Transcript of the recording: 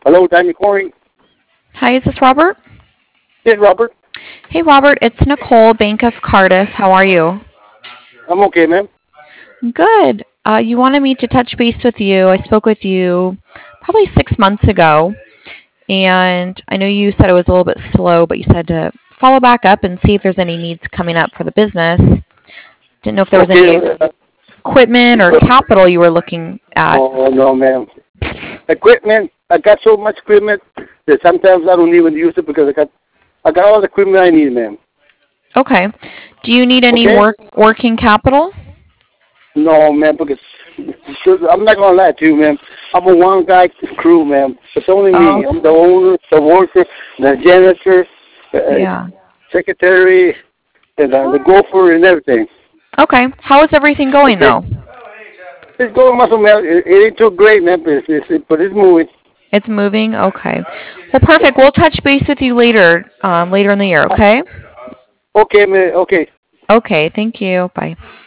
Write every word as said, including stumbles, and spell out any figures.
Hello, Danny Corey. Hi, is this Robert? Yes, Robert. Hey, Robert, it's Nicole, Bank of Cardiff. How are you? I'm okay, ma'am. Good. Uh, you wanted me to touch base with you. I spoke with you probably six months ago, and I know you said it was a little bit slow, but you said to follow back up and see if there's any needs coming up for the business. Didn't know if there was any Okay. uh, equipment or capital you were looking at. Oh, no, ma'am. Equipment. I got so much equipment that sometimes I don't even use it because I got I got all the equipment I need, ma'am. Okay. Do you need any Okay? work working capital? No, ma'am, because because I'm not gonna lie to you, ma'am. I'm a one guy crew, ma'am. It's only Oh, me. I'm the owner, the worker, the janitor, uh, yeah. secretary, and uh, the gopher and everything. Okay. How is everything going Okay? though? It's going muscle, ma'am. It, it ain't too great, ma'am, but it's, it's, but it's moving. It's moving? Okay. Well, perfect. We'll touch base with you later, um, later in the year, okay? Okay, ma'am. Okay. Okay. Thank you. Bye.